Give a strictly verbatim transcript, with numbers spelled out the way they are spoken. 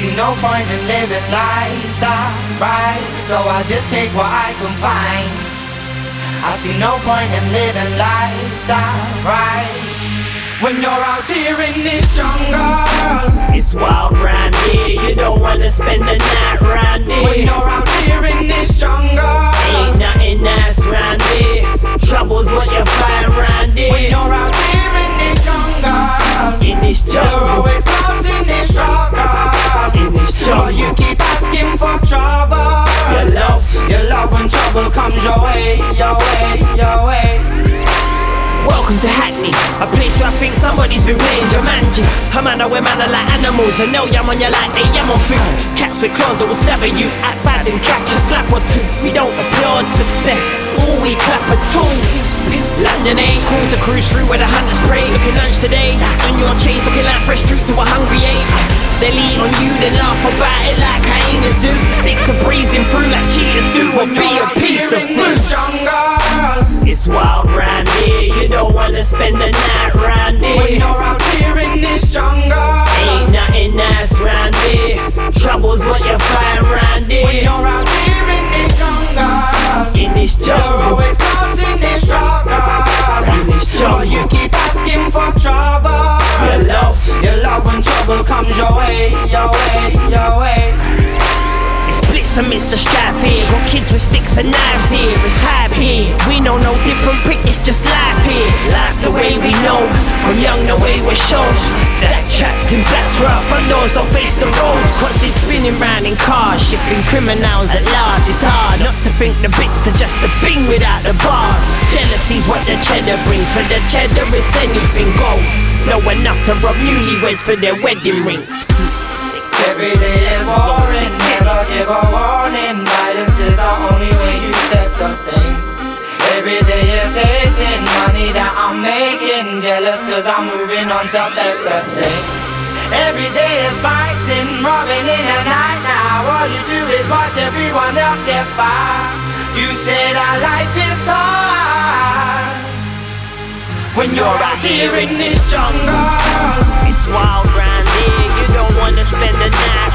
see no point in living life that right, so I just take what I can find. I see no point in living life that right. When you're out here in this jungle, it's wild round here, you don't wanna spend the night round here. when you're out here in this jungle, Ain't nothing nice round here, trouble's what you find round when here. you're out here in this jungle, In this you're jungle, always causing this struggle. in this But you jungle, keep asking for trouble. your love. Your love when trouble comes your way, your way, your way. Welcome to Hackney, a place where I think somebody's been playing Jumanji. A man where man are like animals, and they'll yam on you like they yam on food. Cats with claws that will stab at you, act bad and catch a slap or two. We don't applaud success, all we clap at all. London ain't cool to cruise through where the hunters prey. Looking lunch today, on your chains looking like fresh fruit to a hungry ape. They'll eat on you, then laugh about it like hyenas do. So stick to breezing through like cheaters do, or be a piece of fruit. It's wild round here, you don't wanna spend the night round When here. you're out here in this jungle, Ain't nothing nice round here, trouble's what you find round when here. you're out here in this jungle, In this you're jungle, always causing this struggle. in this But you jungle, keep asking for trouble. your love. Your love when trouble comes your way, your way, your way. It's blitz amidst the strife here. Got kids with sticks and knives here. It's hype here. We know no different prick, it's just life here. Life the way we know. From young the way we're shown. Stack trapped in flats where our front doors don't face the roads. Constant spinning round in cars, shipping criminals at large. It's hard not to think the bits are just a thing without the bars. Jealousy's what the cheddar brings. For the cheddar it's anything goes. Know enough to rob newlyweds for their wedding rings. Every day is boring, never give a warning. Violence is the only way you set something. Every day is hating, money that I'm making. Jealous cause I'm moving on to better things. Every day is fighting, robbing in the night now. All you do is watch everyone else get by. You say that life is hard when you're out here in this jungle. It's wild round here, you don't wanna spend the night